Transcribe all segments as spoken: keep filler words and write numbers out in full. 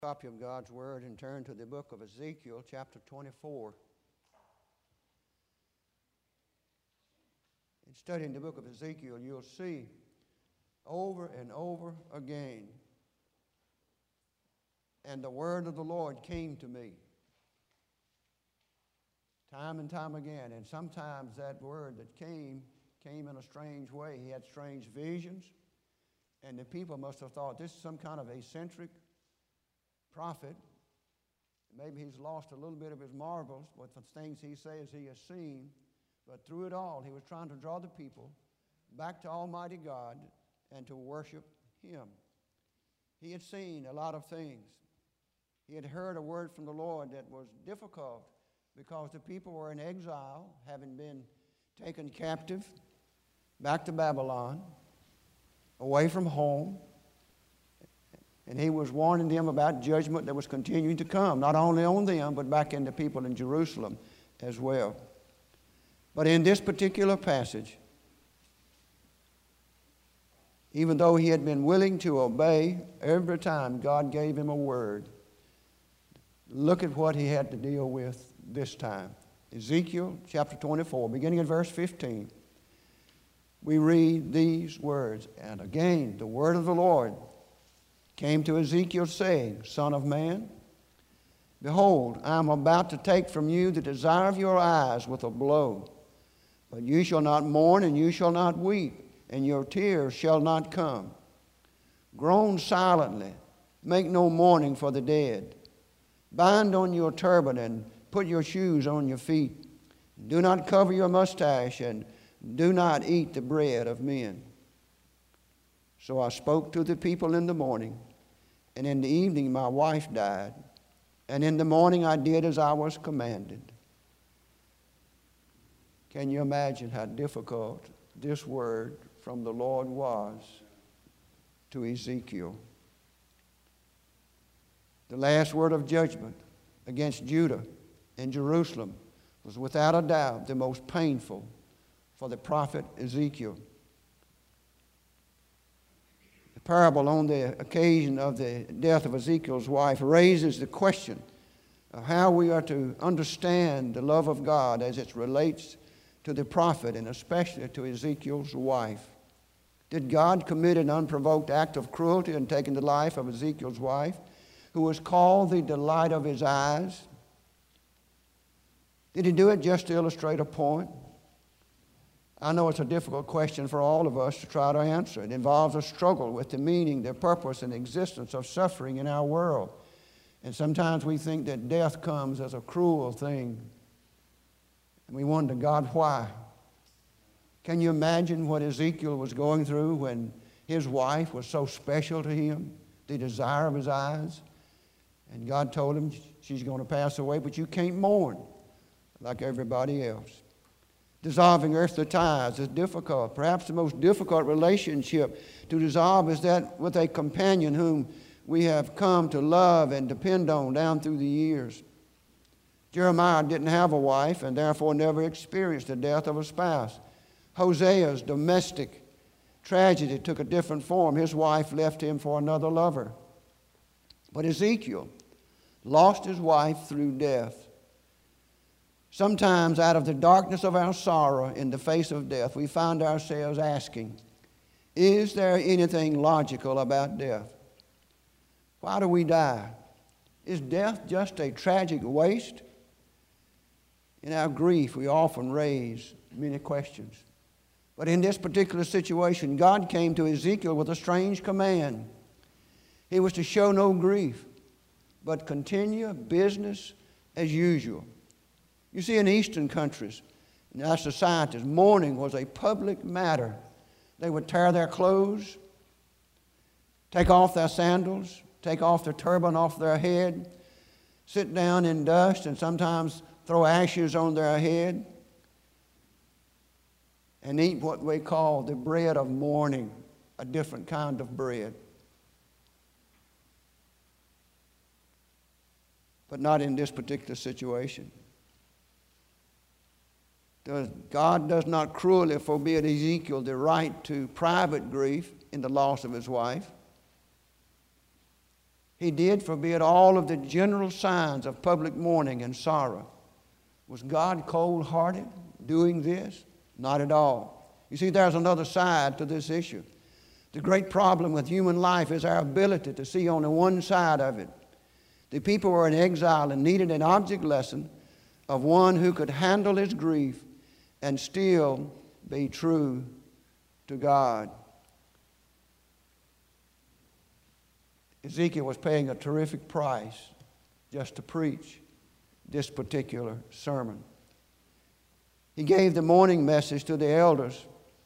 Copy of God's Word and turn to the book of Ezekiel, chapter twenty-four. In studying the book of Ezekiel, you'll see over and over again, and the word of the Lord came to me time and time again. And sometimes that word that came, came in a strange way. He had strange visions, and the people must have thought this is some kind of eccentric prophet. Maybe he's lost a little bit of his marbles with the things he says he has seen. But through it all, he was trying to draw the people back to Almighty God and to worship Him. He had seen a lot of things. He had heard a word from the Lord that was difficult because the people were in exile, having been taken captive back to Babylon, away from home. And he was warning them about judgment that was continuing to come, not only on them, but back into people in Jerusalem as well. But in this particular passage, even though he had been willing to obey every time God gave him a word, look at what he had to deal with this time. Ezekiel chapter twenty-four, beginning at verse fifteen, we read these words. And again, the word of the Lord came to Ezekiel, saying, Son of man, behold, I am about to take from you the desire of your eyes with a blow. But you shall not mourn, and you shall not weep, and your tears shall not come. Groan silently, make no mourning for the dead. Bind on your turban, and put your shoes on your feet. Do not cover your mustache, and do not eat the bread of men. So I spoke to the people in the morning, and in the evening my wife died, and in the morning I did as I was commanded. Can you imagine how difficult this word from the Lord was to Ezekiel? The last word of judgment against Judah and Jerusalem was without a doubt the most painful for the prophet Ezekiel. The parable on the occasion of the death of Ezekiel's wife raises the question of how we are to understand the love of God as it relates to the prophet, and especially to Ezekiel's wife. Did God commit an unprovoked act of cruelty in taking the life of Ezekiel's wife, who was called the delight of his eyes? Did he do it just to illustrate a point? I know it's a difficult question for all of us to try to answer. It involves a struggle with the meaning, the purpose, and existence of suffering in our world. And sometimes we think that death comes as a cruel thing. And we wonder, God, why? Can you imagine what Ezekiel was going through when his wife was so special to him, the desire of his eyes? And God told him she's going to pass away, but you can't mourn like everybody else. Dissolving earthly ties is difficult. Perhaps the most difficult relationship to dissolve is that with a companion whom we have come to love and depend on down through the years. Jeremiah didn't have a wife and therefore never experienced the death of a spouse. Hosea's domestic tragedy took a different form. His wife left him for another lover. But Ezekiel lost his wife through death. Sometimes out of the darkness of our sorrow in the face of death, we find ourselves asking, is there anything logical about death? Why do we die? Is death just a tragic waste? In our grief, we often raise many questions. But in this particular situation, God came to Ezekiel with a strange command. He was to show no grief, but continue business as usual. You see, in Eastern countries, in our societies, mourning was a public matter. They would tear their clothes, take off their sandals, take off their turban off their head, sit down in dust, and sometimes throw ashes on their head, and eat what we call the bread of mourning, a different kind of bread. But not in this particular situation. God does not cruelly forbid Ezekiel the right to private grief in the loss of his wife. He did forbid all of the general signs of public mourning and sorrow. Was God cold-hearted doing this? Not at all. You see, there's another side to this issue. The great problem with human life is our ability to see only one side of it. The people were in exile and needed an object lesson of one who could handle his grief and still be true to God. Ezekiel was paying a terrific price just to preach this particular sermon. He gave the morning message to the elders.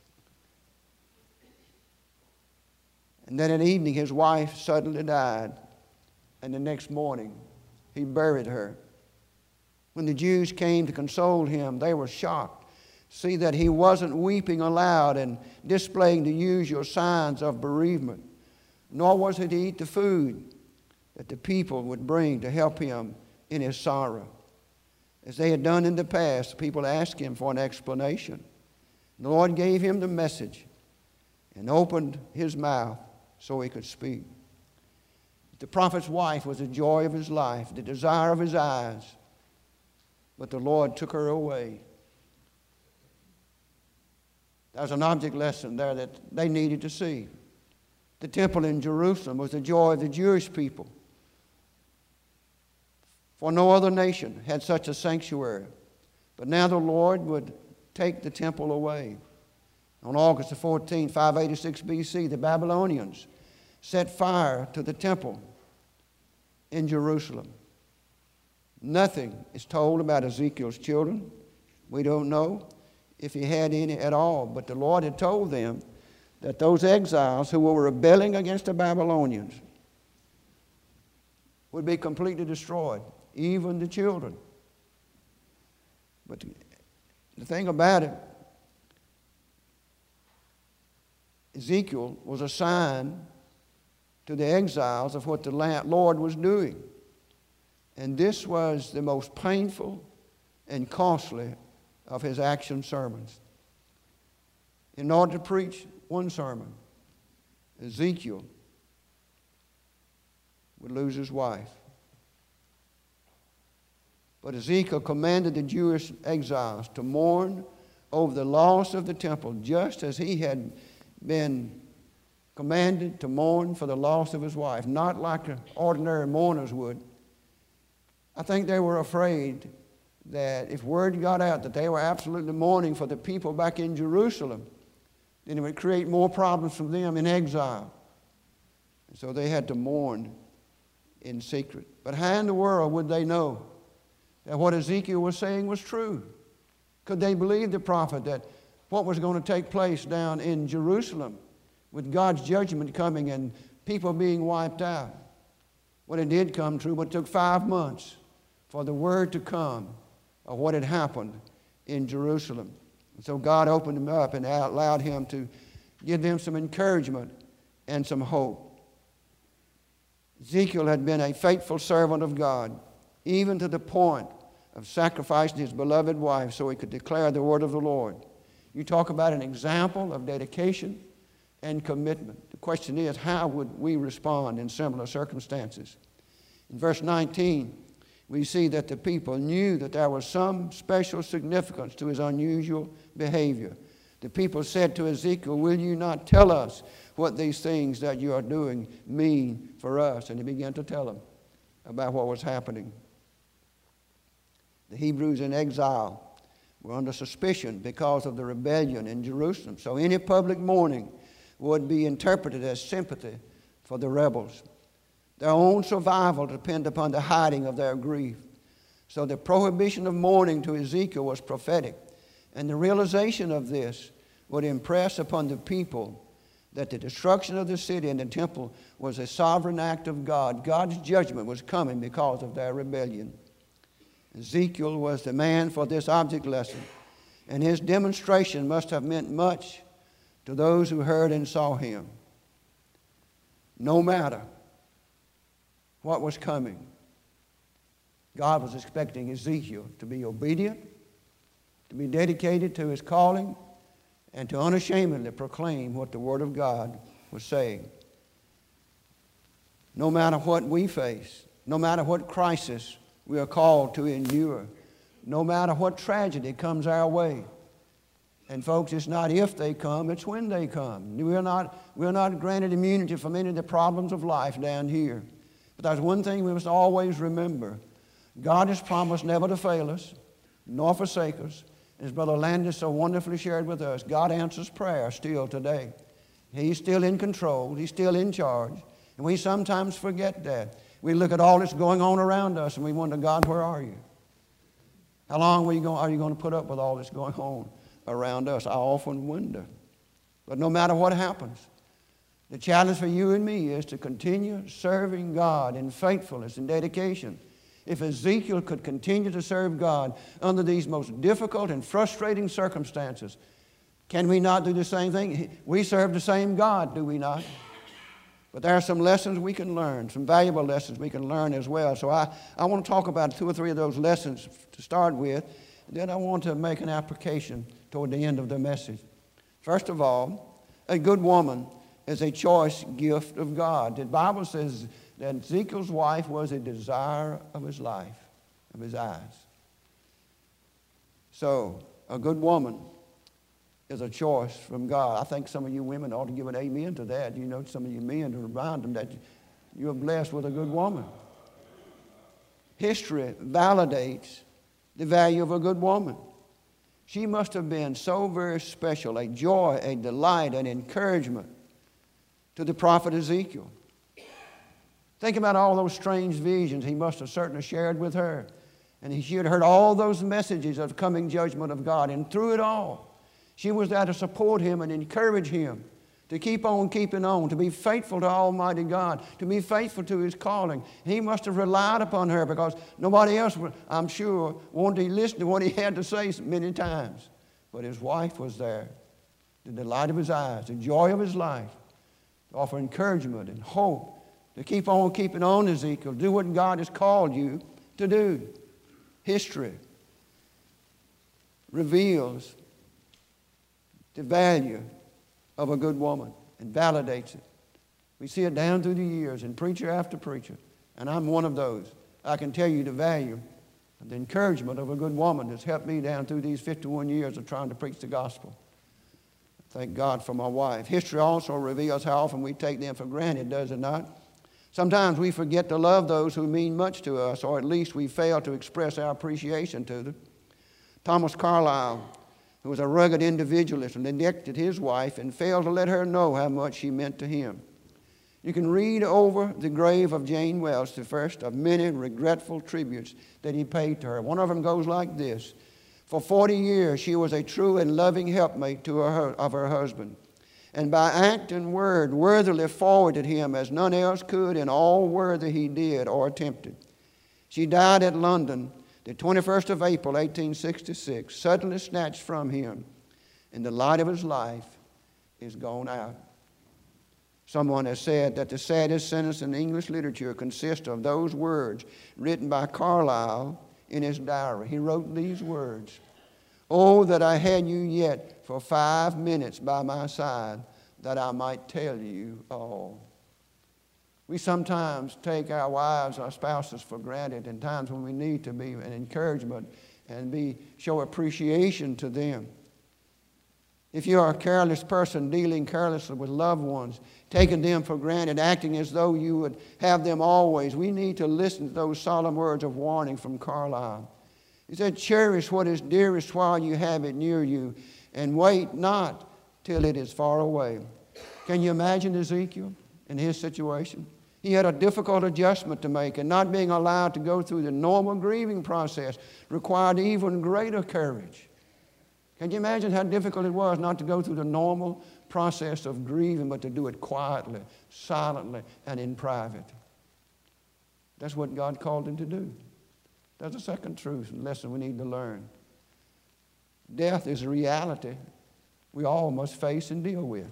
And then at evening, his wife suddenly died. And the next morning, he buried her. When the Jews came to console him, they were shocked. See that he wasn't weeping aloud and displaying the usual signs of bereavement, nor was he to eat the food that the people would bring to help him in his sorrow. As they had done in the past, people asked him for an explanation. The Lord gave him the message and opened his mouth so he could speak. The prophet's wife was the joy of his life, the desire of his eyes, but the Lord took her away. There's an object lesson there that they needed to see. The temple in Jerusalem was the joy of the Jewish people. For no other nation had such a sanctuary. But now the Lord would take the temple away. On August the fourteenth, five eighty-six B C, the Babylonians set fire to the temple in Jerusalem. Nothing is told about Ezekiel's children. We don't know if he had any at all, but the Lord had told them that those exiles who were rebelling against the Babylonians would be completely destroyed, even the children. But the thing about it, Ezekiel was a sign to the exiles of what the Lord was doing. And this was the most painful and costly of his action sermons. In order to preach one sermon, Ezekiel would lose his wife. But Ezekiel commanded the Jewish exiles to mourn over the loss of the temple, just as he had been commanded to mourn for the loss of his wife, not like ordinary mourners would. I think they were afraid that if word got out that they were absolutely mourning for the people back in Jerusalem, then it would create more problems for them in exile. And so they had to mourn in secret. But how in the world would they know that what Ezekiel was saying was true? Could they believe the prophet that what was going to take place down in Jerusalem with God's judgment coming and people being wiped out? Well, it did come true, but it took five months for the word to come of what had happened in Jerusalem. And so God opened him up and allowed him to give them some encouragement and some hope. Ezekiel had been a faithful servant of God, even to the point of sacrificing his beloved wife so he could declare the word of the Lord. You talk about an example of dedication and commitment. The question is, how would we respond in similar circumstances? In verse nineteen, we see that the people knew that there was some special significance to his unusual behavior. The people said to Ezekiel, "Will you not tell us what these things that you are doing mean for us?" And he began to tell them about what was happening. The Hebrews in exile were under suspicion because of the rebellion in Jerusalem. So any public mourning would be interpreted as sympathy for the rebels. Their own survival depended upon the hiding of their grief. So the prohibition of mourning to Ezekiel was prophetic. And the realization of this would impress upon the people that the destruction of the city and the temple was a sovereign act of God. God's judgment was coming because of their rebellion. Ezekiel was the man for this object lesson, and his demonstration must have meant much to those who heard and saw him. No matter what was coming, God was expecting Ezekiel to be obedient, to be dedicated to his calling, and to unashamedly proclaim what the Word of God was saying. No matter what we face, no matter what crisis we are called to endure, no matter what tragedy comes our way. And folks, it's not if they come, it's when they come. We're not, we're not granted immunity from any of the problems of life down here. But there's one thing we must always remember. God has promised never to fail us, nor forsake us. As Brother Landis so wonderfully shared with us, God answers prayer still today. He's still in control. He's still in charge. And we sometimes forget that. We look at all that's going on around us and we wonder, God, where are you? How long are you going, are you going to put up with all that's going on around us? I often wonder. But no matter what happens, the challenge for you and me is to continue serving God in faithfulness and dedication. If Ezekiel could continue to serve God under these most difficult and frustrating circumstances, can we not do the same thing? We serve the same God, do we not? But there are some lessons we can learn, some valuable lessons we can learn as well. So I, I want to talk about two or three of those lessons to start with. Then I want to make an application toward the end of the message. First of all, a good woman is a choice gift of God. The Bible says that Ezekiel's wife was a desire of his life, of his eyes. So a good woman is a choice from God. I think some of you women ought to give an amen to that. You know, some of you men to remind them that you're blessed with a good woman. History validates the value of a good woman. She must have been so very special, a joy, a delight, an encouragement to the prophet Ezekiel. Think about all those strange visions he must have certainly shared with her. And she had heard all those messages of coming judgment of God. And through it all, she was there to support him and encourage him to keep on keeping on, to be faithful to Almighty God, to be faithful to his calling. He must have relied upon her because nobody else, I'm sure, wanted to listen to what he had to say many times. But his wife was there, the delight of his eyes, the joy of his life, to offer encouragement and hope, to keep on keeping on, Ezekiel. Do what God has called you to do. History reveals the value of a good woman and validates it. We see it down through the years in preacher after preacher, and I'm one of those. I can tell you the value and the encouragement of a good woman that's helped me down through these fifty-one years of trying to preach the gospel. Thank God for my wife. History also reveals how often we take them for granted, does it not? Sometimes we forget to love those who mean much to us, or at least we fail to express our appreciation to them. Thomas Carlyle, who was a rugged individualist, neglected his wife and failed to let her know how much she meant to him. You can read over the grave of Jane Wells, the first of many regretful tributes that he paid to her. One of them goes like this. For forty years she was a true and loving helpmate to her, of her husband, and by act and word worthily forwarded him as none else could in all worthy he did or attempted. She died at London the twenty-first of April, eighteen sixty-six, suddenly snatched from him, and the light of his life is gone out. Someone has said that the saddest sentence in English literature consists of those words written by Carlyle in his diary. He wrote these words, "Oh, that I had you yet for five minutes by my side, that I might tell you all." We sometimes take our wives, our spouses for granted in times when we need to be an encouragement and be, show appreciation to them. If you are a careless person dealing carelessly with loved ones, taking them for granted, acting as though you would have them always, we need to listen to those solemn words of warning from Carlyle. He said, "Cherish what is dearest while you have it near you, and wait not till it is far away." Can you imagine Ezekiel in his situation? He had a difficult adjustment to make, and not being allowed to go through the normal grieving process required even greater courage. Can you imagine how difficult it was not to go through the normal process of grieving, but to do it quietly, silently, and in private? That's what God called him to do. That's a second truth and lesson we need to learn. Death is a reality we all must face and deal with.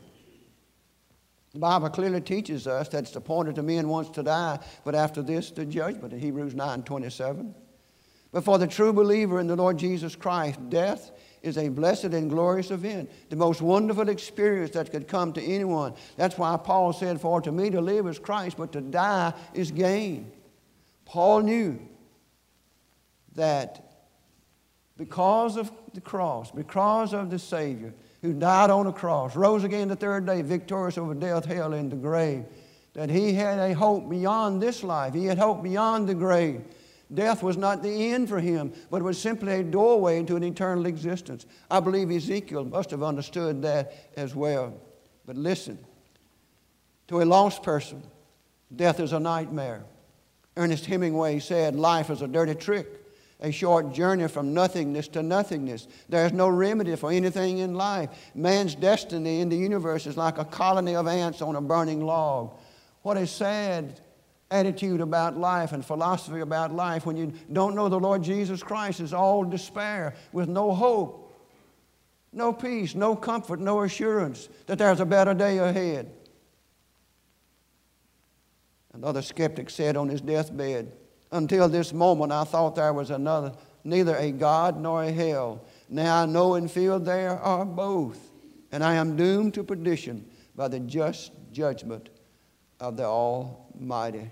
The Bible clearly teaches us that it's appointed to men once to die, but after this, the judgment in Hebrews nine twenty-seven. But for the true believer in the Lord Jesus Christ, death is a blessed and glorious event, the most wonderful experience that could come to anyone. That's why Paul said, for to me to live is Christ, but to die is gain. Paul knew that because of the cross, because of the Savior who died on a cross, rose again the third day, victorious over death, hell, and the grave, that he had a hope beyond this life. He had hope beyond the grave. Death was not the end for him, but it was simply a doorway into an eternal existence. I believe Ezekiel must have understood that as well. But listen, to a lost person, death is a nightmare. Ernest Hemingway said, life is a dirty trick, a short journey from nothingness to nothingness. There is no remedy for anything in life. Man's destiny in the universe is like a colony of ants on a burning log. What a sad attitude about life and philosophy about life when you don't know the Lord Jesus Christ is all despair with no hope, no peace, no comfort, no assurance that there's a better day ahead. Another skeptic said on his deathbed, until this moment I thought there was another, neither a God nor a hell. Now I know and feel there are both, and I am doomed to perdition by the just judgment of the Almighty.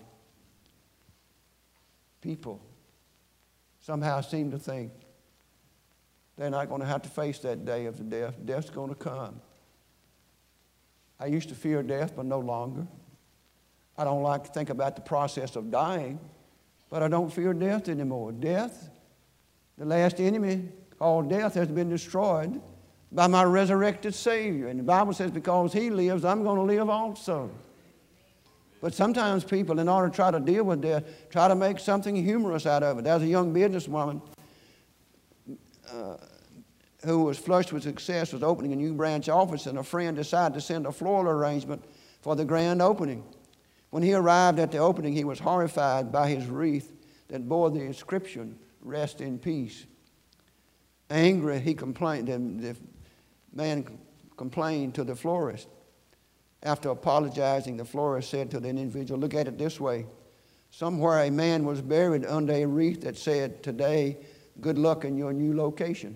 People somehow seem to think they're not going to have to face that day of the death. Death's going to come. I used to fear death, but no longer. I don't like to think about the process of dying, but I don't fear death anymore. Death, the last enemy called death, has been destroyed by my resurrected Savior. And the Bible says, because He lives, I'm going to live also. But sometimes people, in order to try to deal with death, try to make something humorous out of it. There was a young businesswoman uh, who was flushed with success, was opening a new branch office, and a friend decided to send a floral arrangement for the grand opening. When he arrived at the opening, he was horrified by his wreath that bore the inscription, "Rest in peace." Angry, he complained, and the man complained to the florist. After apologizing, the florist said to the individual, look at it this way. Somewhere a man was buried under a wreath that said, today, good luck in your new location.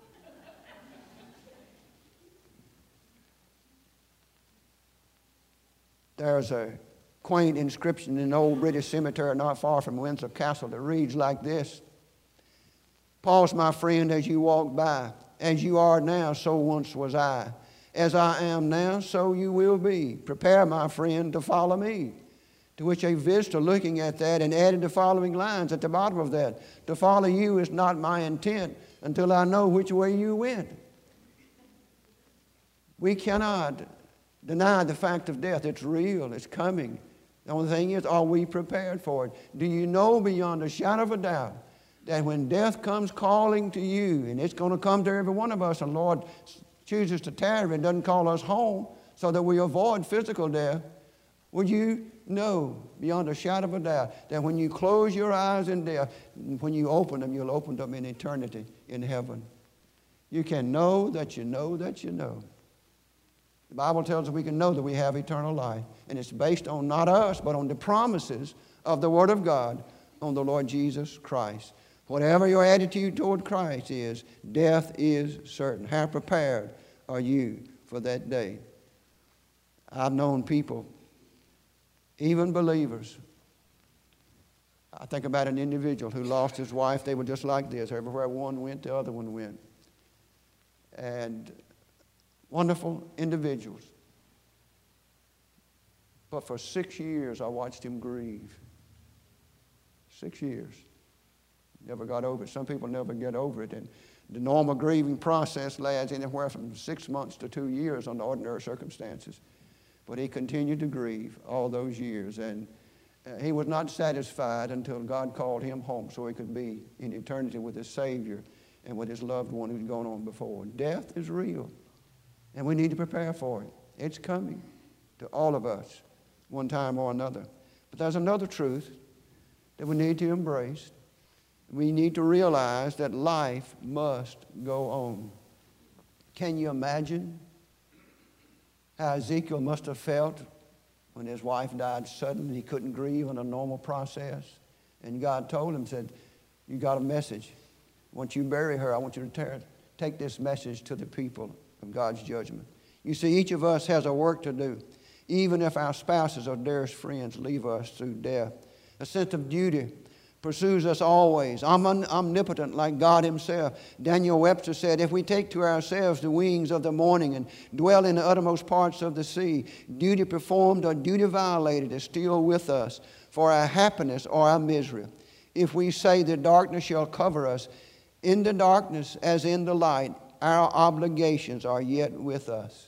There's a quaint inscription in an old British cemetery not far from Windsor Castle that reads like this. Pause, my friend, as you walk by. As you are now, so once was I. As I am now, so you will be. Prepare, my friend, to follow me. To which a visitor looking at that and added the following lines at the bottom of that. To follow you is not my intent until I know which way you went. We cannot deny the fact of death. It's real. It's coming. The only thing is, are we prepared for it? Do you know beyond a shadow of a doubt that when death comes calling to you, and it's going to come to every one of us, and Lord chooses to tarry and doesn't call us home so that we avoid physical death, would you know beyond a shadow of a doubt that when you close your eyes in death, when you open them, you'll open them in eternity in heaven? You can know that you know that you know. The Bible tells us we can know that we have eternal life, and it's based on not us, but on the promises of the Word of God on the Lord Jesus Christ. Whatever your attitude toward Christ is, death is certain. How prepared are you for that day? I've known people, even believers. I think about an individual who lost his wife. They were just like this. Everywhere one went, the other one went. And wonderful individuals. But for six years, I watched him grieve. Six years. Never got over it. Some people never get over it. And the normal grieving process lasts anywhere from six months to two years under ordinary circumstances. But he continued to grieve all those years. And uh, he was not satisfied until God called him home so he could be in eternity with his Savior and with his loved one who's gone on before. Death is real. And we need to prepare for it. It's coming to all of us one time or another. But there's another truth that we need to embrace. We need to realize that life must go on. Can you imagine how Ezekiel must have felt when his wife died suddenly? He couldn't grieve in a normal process. And God told him, said, You got a message. Once you bury her, I want you to tear, take this message to the people of God's judgment. You see, each of us has a work to do, even if our spouses or dearest friends leave us through death. A sense of duty pursues us always. I'm omnipotent like God himself. Daniel Webster said, if we take to ourselves the wings of the morning and dwell in the uttermost parts of the sea, duty performed or duty violated is still with us for our happiness or our misery. If we say the darkness shall cover us, in the darkness as in the light, our obligations are yet with us.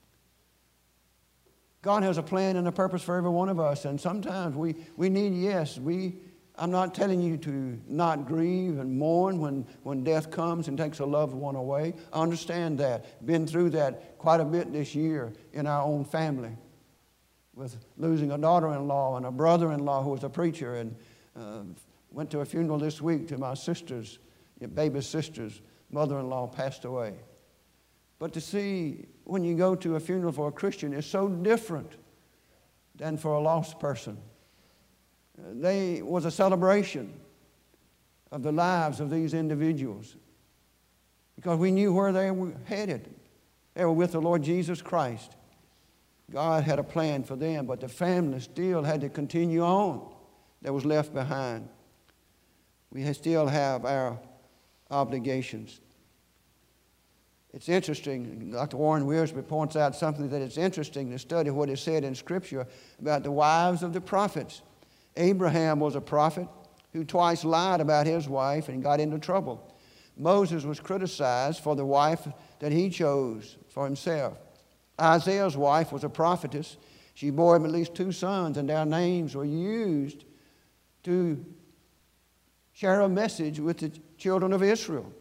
God has a plan and a purpose for every one of us, and sometimes we, we need, yes, we I'm not telling you to not grieve and mourn when, when death comes and takes a loved one away. I understand that. Been through that quite a bit this year in our own family with losing a daughter-in-law and a brother-in-law who was a preacher, and uh, went to a funeral this week to my sister's, baby sister's mother-in-law passed away. But to see when you go to a funeral for a Christian is so different than for a lost person. They was a celebration of the lives of these individuals because we knew where they were headed. They were with the Lord Jesus Christ. God had a plan for them, but the family still had to continue on that was left behind. We still have our obligations. It's interesting, Doctor Warren Wiersbe points out something that it's interesting to study what is said in Scripture about the wives of the prophets. Abraham was a prophet who twice lied about his wife and got into trouble. Moses was criticized for the wife that he chose for himself. Isaiah's wife was a prophetess. She bore him at least two sons, and their names were used to share a message with the children of Israel.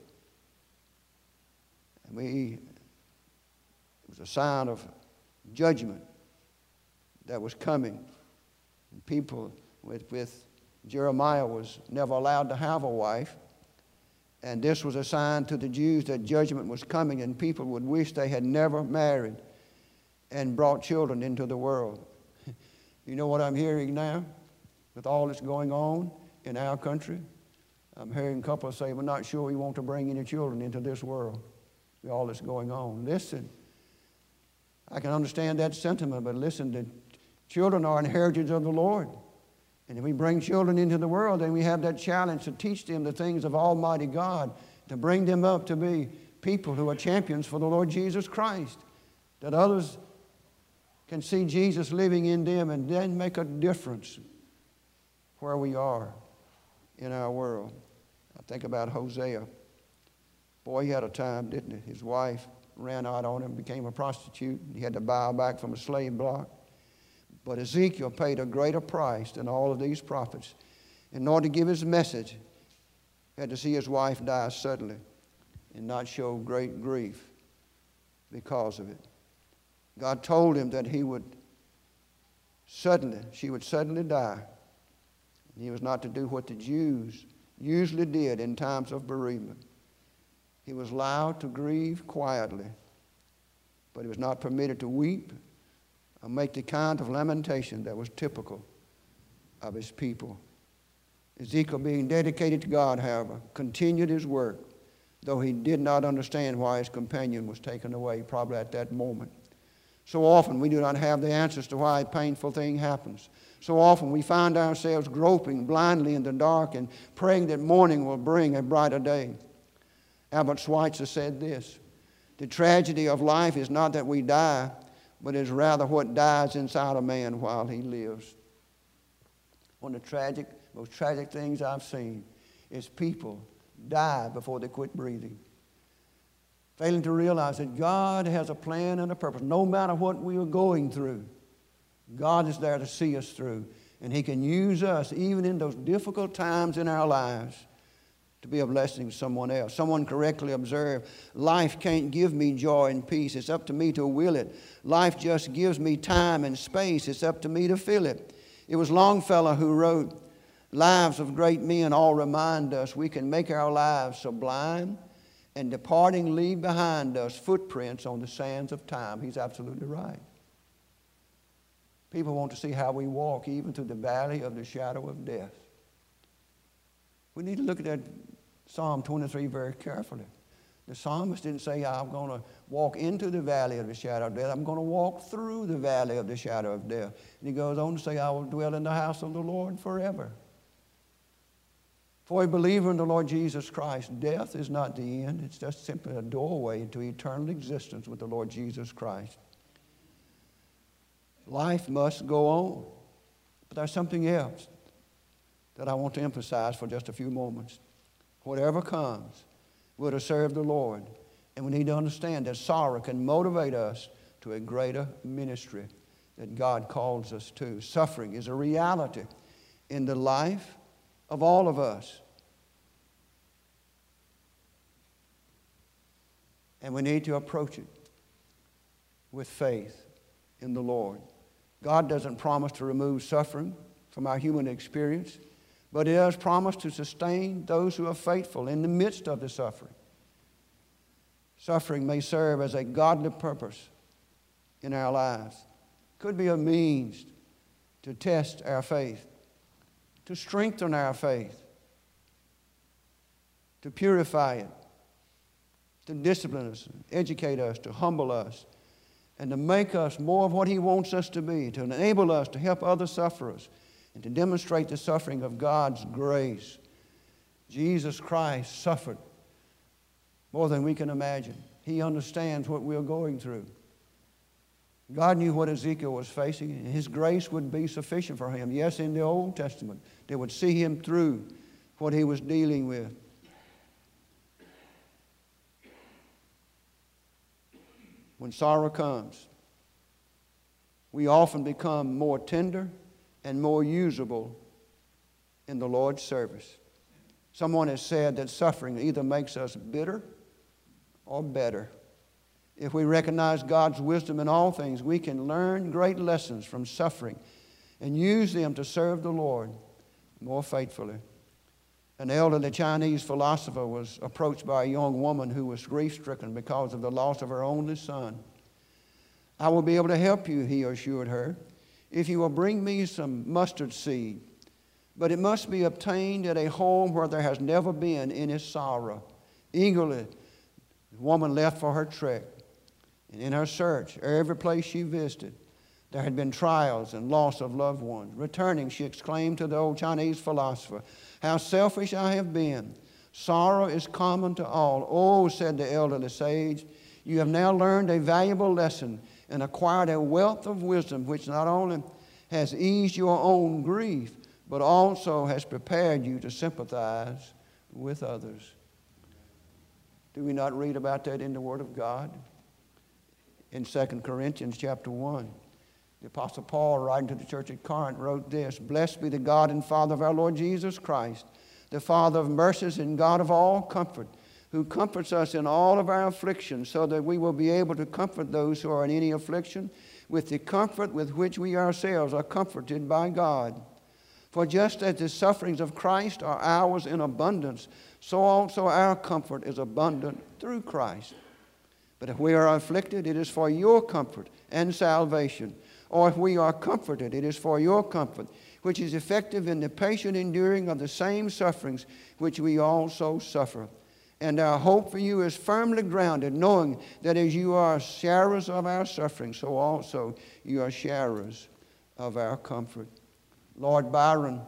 And we, it was a sign of judgment that was coming. And people with, with Jeremiah was never allowed to have a wife. And this was a sign to the Jews that judgment was coming, and people would wish they had never married and brought children into the world. You know what I'm hearing now with all that's going on in our country? I'm hearing couples say, we're not sure we want to bring any children into this world with all that's going on. Listen, I can understand that sentiment, but listen, the children are an heritage of the Lord. And if we bring children into the world, then we have that challenge to teach them the things of Almighty God, to bring them up to be people who are champions for the Lord Jesus Christ, that others can see Jesus living in them and then make a difference where we are in our world. I think about Hosea. Boy, he had a time, didn't he? His wife ran out on him, became a prostitute. He had to buy her back from a slave block. But Ezekiel paid a greater price than all of these prophets. In order to give his message, he had to see his wife die suddenly and not show great grief because of it. God told him that he would suddenly, she would suddenly die. And he was not to do what the Jews usually did in times of bereavement. He was allowed to grieve quietly, but he was not permitted to weep or make the kind of lamentation that was typical of his people. Ezekiel, being dedicated to God, however, continued his work, though he did not understand why his companion was taken away, probably at that moment. So often we do not have the answers to why a painful thing happens. So often we find ourselves groping blindly in the dark and praying that morning will bring a brighter day. Albert Schweitzer said this: the tragedy of life is not that we die, but is rather what dies inside a man while he lives. One of the tragic, most tragic things I've seen is people die before they quit breathing, failing to realize that God has a plan and a purpose. No matter what we are going through, God is there to see us through, and he can use us even in those difficult times in our lives to be a blessing to someone else. Someone correctly observed, life can't give me joy and peace. It's up to me to will it. Life just gives me time and space. It's up to me to fill it. It was Longfellow who wrote, lives of great men all remind us we can make our lives sublime and departing leave behind us footprints on the sands of time. He's absolutely right. People want to see how we walk even through the valley of the shadow of death. We need to look at that Psalm twenty-three very carefully. The psalmist didn't say, I'm going to walk into the valley of the shadow of death. I'm going to walk through the valley of the shadow of death. And he goes on to say, I will dwell in the house of the Lord forever. For a believer in the Lord Jesus Christ, death is not the end. It's just simply a doorway into eternal existence with the Lord Jesus Christ. Life must go on. But there's something else that I want to emphasize for just a few moments. Whatever comes, we're to serve the Lord. And we need to understand that sorrow can motivate us to a greater ministry that God calls us to. Suffering is a reality in the life of all of us. And we need to approach it with faith in the Lord. God doesn't promise to remove suffering from our human experience, but He does promise to sustain those who are faithful in the midst of the suffering. Suffering may serve as a godly purpose in our lives. It could be a means to test our faith, to strengthen our faith, to purify it, to discipline us, educate us, to humble us, and to make us more of what He wants us to be, to enable us to help other sufferers, and to demonstrate the suffering of God's grace. Jesus Christ suffered more than we can imagine. He understands what we're going through. God knew what Ezekiel was facing, and His grace would be sufficient for him. Yes, in the Old Testament, they would see him through what he was dealing with. When sorrow comes, we often become more tender and more usable in the Lord's service. Someone has said that suffering either makes us bitter or better. If we recognize God's wisdom in all things, we can learn great lessons from suffering and use them to serve the Lord more faithfully. An elderly Chinese philosopher was approached by a young woman who was grief-stricken because of the loss of her only son. I will be able to help you, he assured her, if you will bring me some mustard seed. But it must be obtained at a home where there has never been any sorrow. Eagerly, the woman left for her trek. And in her search, every place she visited, there had been trials and loss of loved ones. Returning, she exclaimed to the old Chinese philosopher, "How selfish I have been. Sorrow is common to all." "Oh," said the elderly sage, "you have now learned a valuable lesson and acquired a wealth of wisdom which not only has eased your own grief, but also has prepared you to sympathize with others." Do we not read about that in the Word of God? In Second Corinthians chapter one, the Apostle Paul, writing to the church at Corinth, wrote this, "Blessed be the God and Father of our Lord Jesus Christ, the Father of mercies and God of all comfort, who comforts us in all of our afflictions, so that we will be able to comfort those who are in any affliction with the comfort with which we ourselves are comforted by God. For just as the sufferings of Christ are ours in abundance, so also our comfort is abundant through Christ. But if we are afflicted, it is for your comfort and salvation. Or if we are comforted, it is for your comfort, which is effective in the patient enduring of the same sufferings which we also suffer. And our hope for you is firmly grounded, knowing that as you are sharers of our suffering, so also you are sharers of our comfort." Lord Byron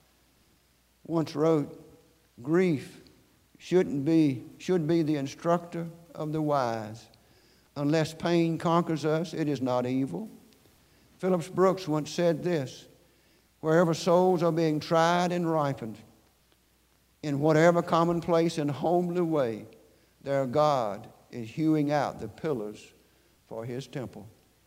once wrote, "Grief shouldn't be, should be the instructor of the wise. Unless pain conquers us, it is not evil." Phillips Brooks once said this, "Wherever souls are being tried and ripened, in whatever commonplace and homely way, their God is hewing out the pillars for His temple."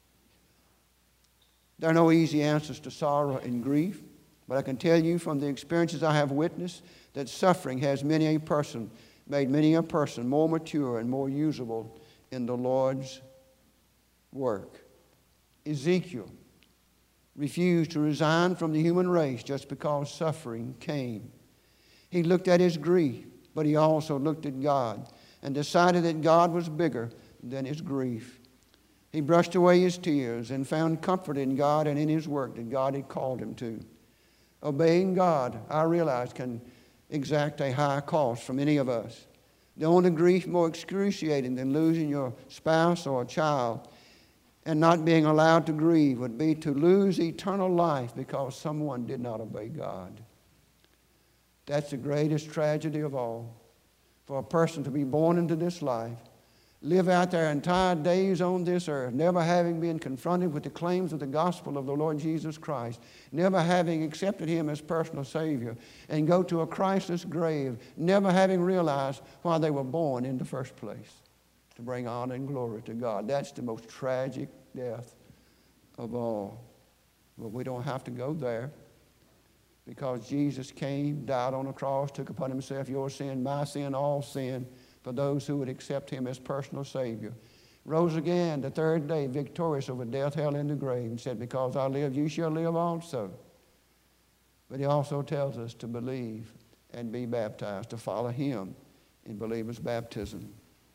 There are no easy answers to sorrow and grief, but I can tell you from the experiences I have witnessed that suffering has many a person, made many a person more mature and more usable in the Lord's work. Ezekiel refused to resign from the human race just because suffering came. He looked at his grief, but he also looked at God and decided that God was bigger than his grief. He brushed away his tears and found comfort in God and in his work that God had called him to. Obeying God, I realize, can exact a high cost from any of us. The only grief more excruciating than losing your spouse or a child and not being allowed to grieve would be to lose eternal life because someone did not obey God. That's the greatest tragedy of all. For a person to be born into this life, live out their entire days on this earth, never having been confronted with the claims of the gospel of the Lord Jesus Christ, never having accepted Him as personal Savior, and go to a Christless grave, never having realized why they were born in the first place, to bring honor and glory to God. That's the most tragic death of all. But we don't have to go there, because Jesus came, died on the cross, took upon Himself your sin, my sin, all sin, for those who would accept Him as personal Savior. Rose again the third day, victorious over death, hell, and the grave, and said, because I live, you shall live also. But He also tells us to believe and be baptized, to follow Him in believer's baptism.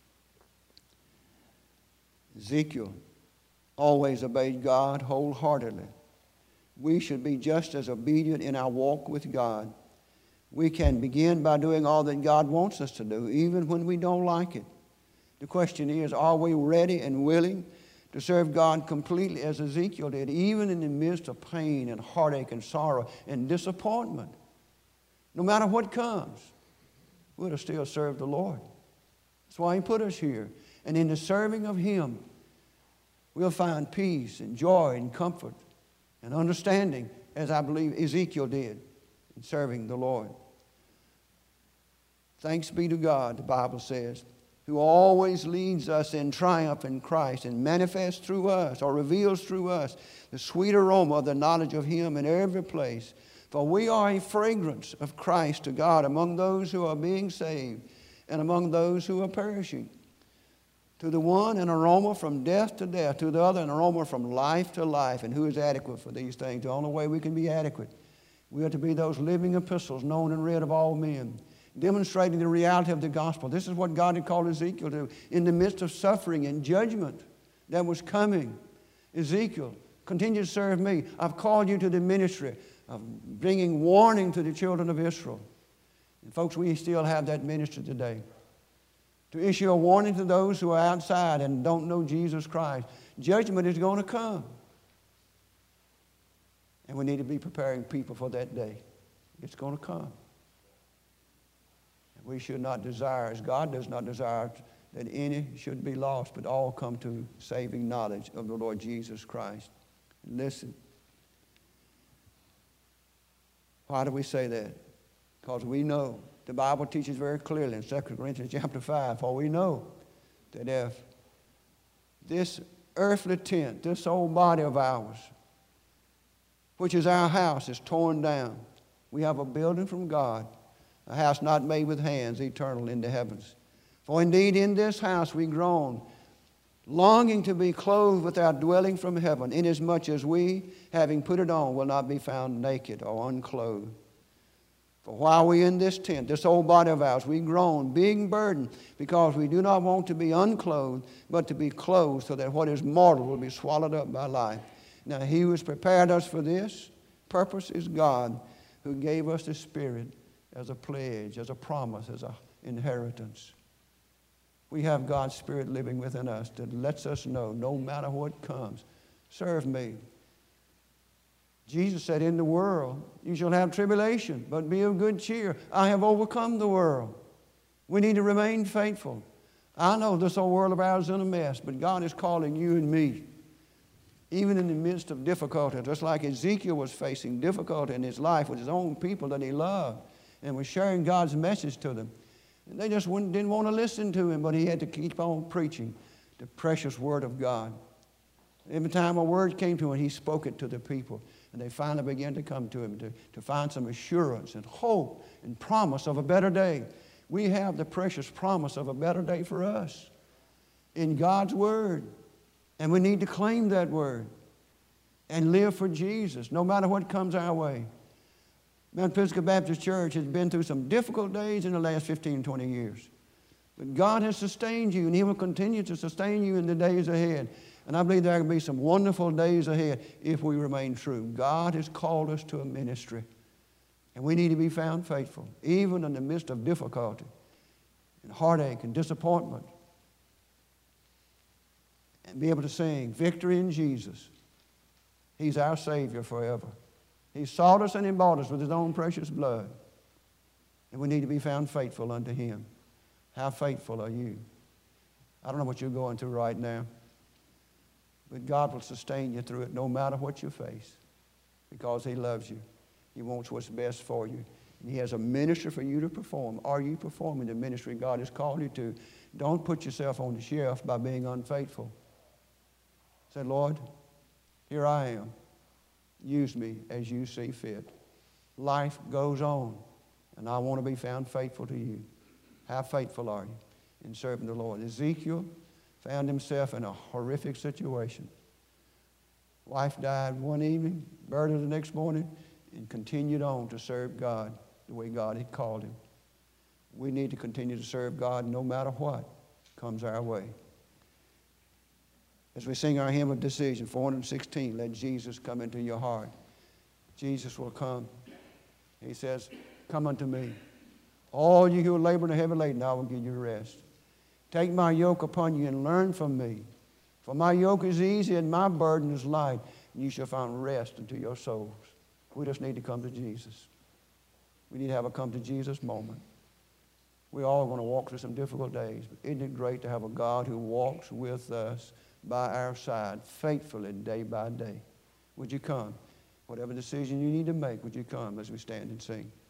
Ezekiel always obeyed God wholeheartedly. We should be just as obedient in our walk with God. We can begin by doing all that God wants us to do, even when we don't like it. The question is, are we ready and willing to serve God completely as Ezekiel did, even in the midst of pain and heartache and sorrow and disappointment? No matter what comes, we'll still serve the Lord. That's why He put us here. And in the serving of Him, we'll find peace and joy and comfort and understanding, as I believe Ezekiel did in serving the Lord. Thanks be to God, the Bible says, who always leads us in triumph in Christ and manifests through us or reveals through us the sweet aroma of the knowledge of Him in every place. For we are a fragrance of Christ to God among those who are being saved and among those who are perishing. To the one, an aroma from death to death. To the other, an aroma from life to life. And who is adequate for these things? The only way we can be adequate, we are to be those living epistles known and read of all men, demonstrating the reality of the gospel. This is what God had called Ezekiel to. In the midst of suffering and judgment that was coming, Ezekiel, continue to serve me. I've called you to the ministry of bringing warning to the children of Israel. And folks, we still have that ministry today, to issue a warning to those who are outside and don't know Jesus Christ. Judgment is going to come. And we need to be preparing people for that day. It's going to come. And we should not desire, as God does not desire, that any should be lost, but all come to saving knowledge of the Lord Jesus Christ. Listen. Why do we say that? Because we know the Bible teaches very clearly in Second Corinthians chapter five, for we know that if this earthly tent, this old body of ours, which is our house, is torn down, we have a building from God, a house not made with hands, eternal in the heavens. For indeed in this house we groan, longing to be clothed with our dwelling from heaven, inasmuch as we, having put it on, will not be found naked or unclothed. For while we in this tent, this old body of ours, we groan, being burdened, because we do not want to be unclothed, but to be clothed, so that what is mortal will be swallowed up by life. Now He who has prepared us for this purpose is God, who gave us the Spirit as a pledge, as a promise, as an inheritance. We have God's Spirit living within us that lets us know, no matter what comes, serve me. Jesus said, in the world you shall have tribulation, but be of good cheer. I have overcome the world. We need to remain faithful. I know this old world of ours is in a mess, but God is calling you and me, even in the midst of difficulty, just like Ezekiel was facing difficulty in his life with his own people that he loved and was sharing God's message to them. And they just didn't want to listen to him, but he had to keep on preaching the precious Word of God. Every time a word came to him, he spoke it to the people. And they finally began to come to him to, to find some assurance and hope and promise of a better day. We have the precious promise of a better day for us in God's Word. And we need to claim that Word and live for Jesus, no matter what comes our way. Mount Pisgah Baptist Church has been through some difficult days in the last fifteen, twenty years. But God has sustained you, and He will continue to sustain you in the days ahead. And I believe there will be some wonderful days ahead if we remain true. God has called us to a ministry. And we need to be found faithful, even in the midst of difficulty and heartache and disappointment. And be able to sing, victory in Jesus. He's our Savior forever. He sought us and He bought us with His own precious blood. And we need to be found faithful unto Him. How faithful are you? I don't know what you're going through right now, but God will sustain you through it no matter what you face, because He loves you. He wants what's best for you. And He has a ministry for you to perform. Are you performing the ministry God has called you to? Don't put yourself on the shelf by being unfaithful. Say, Lord, here I am. Use me as you see fit. Life goes on, and I want to be found faithful to you. How faithful are you in serving the Lord? Ezekiel found himself in a horrific situation. Wife died one evening, buried her the next morning, and continued on to serve God the way God had called him. We need to continue to serve God no matter what comes our way. As we sing our hymn of decision, four hundred sixteen, let Jesus come into your heart. Jesus will come. He says, come unto me. All you who are laboring and heavy laden, I will give you rest. Take my yoke upon you and learn from me. For my yoke is easy and my burden is light, and you shall find rest unto your souls. We just need to come to Jesus. We need to have a come to Jesus moment. We all are going to walk through some difficult days, but isn't it great to have a God who walks with us by our side faithfully day by day? Would you come? Whatever decision you need to make, would you come as we stand and sing?